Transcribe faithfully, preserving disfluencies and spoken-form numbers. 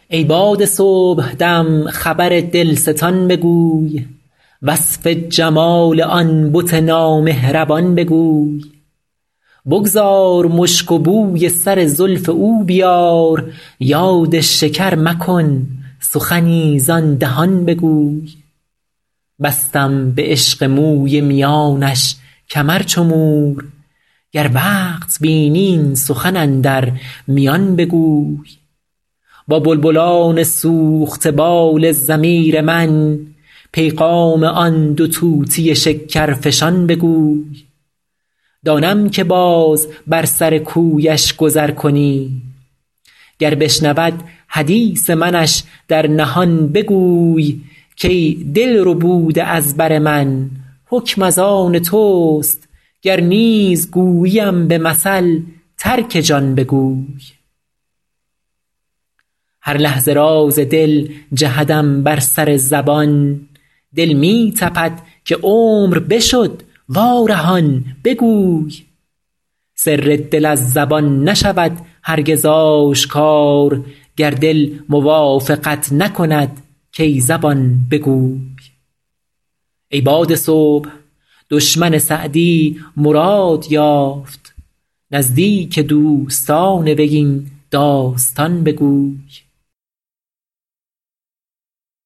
ای باد صبحدم خبر دلستان بگوی، وصف جمال آن بت نامهربان بگوی. بگذار مشک و بوی سر زلف او بیار، یاد شکر مکن سخنی زان دهان بگوی. بستم به عشق موی میانش کمر چو مور، گر وقت بینی این سخن اندر میان بگوی. با بلبلان سوخته بال ضمیر من، پیغام آن دو طوطی شکرفشان بگوی. دانم که باز بر سر کویش گذر کنی، گر بشنود حدیث منش در نهان بگوی. کای دل ربوده از بر من حکم از آن توست، گر نیز گوییم به مثل ترک جان بگوی. هر لحظه راز دل جهدم بر سر زبان، دل می تپد که عمر بشد وارهان بگوی. سر دل از زبان نشود هرگز آشکار، گر دل موافقت نکند کای زبان بگوی. ای باد صبح دشمن سعدی مراد یافت، نزدیک دوستان وی این داستان بگوی.